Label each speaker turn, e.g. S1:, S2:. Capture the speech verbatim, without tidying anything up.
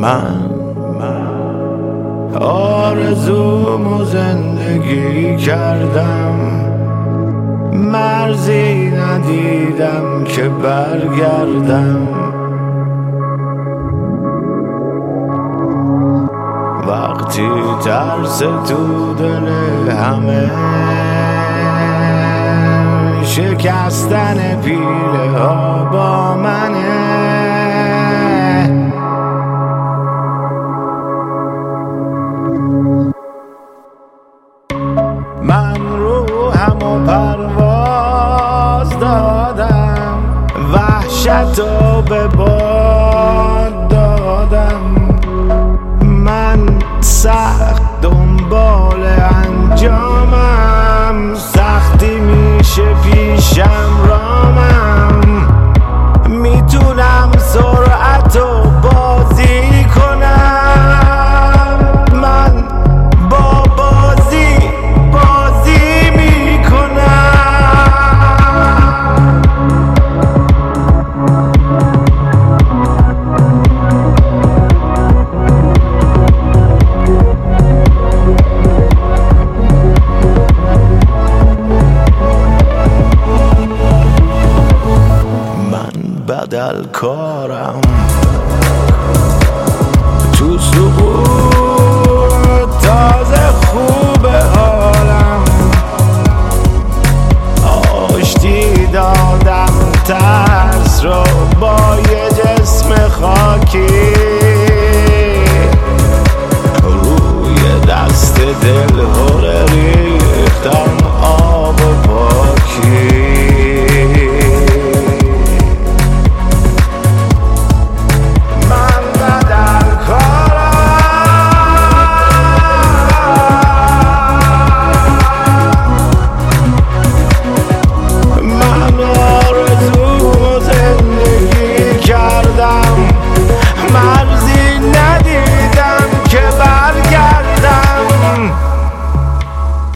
S1: من آرزومو زندگی کردم، مرزی ندیدم که برگردم. وقتی ترس تو دل همه، شکستن پیله ها با منه. من روحمو پرواز دادم، وحشتو به باد دادم. من سخت دنبال انجامم، سختی میشه پیشم رامم. میتونم سرعتو بازی کنم، من با بازی بازی میکنم. بدل کارم تو سقوط، تازه خوب حالم. آشتی دادم ترس رو با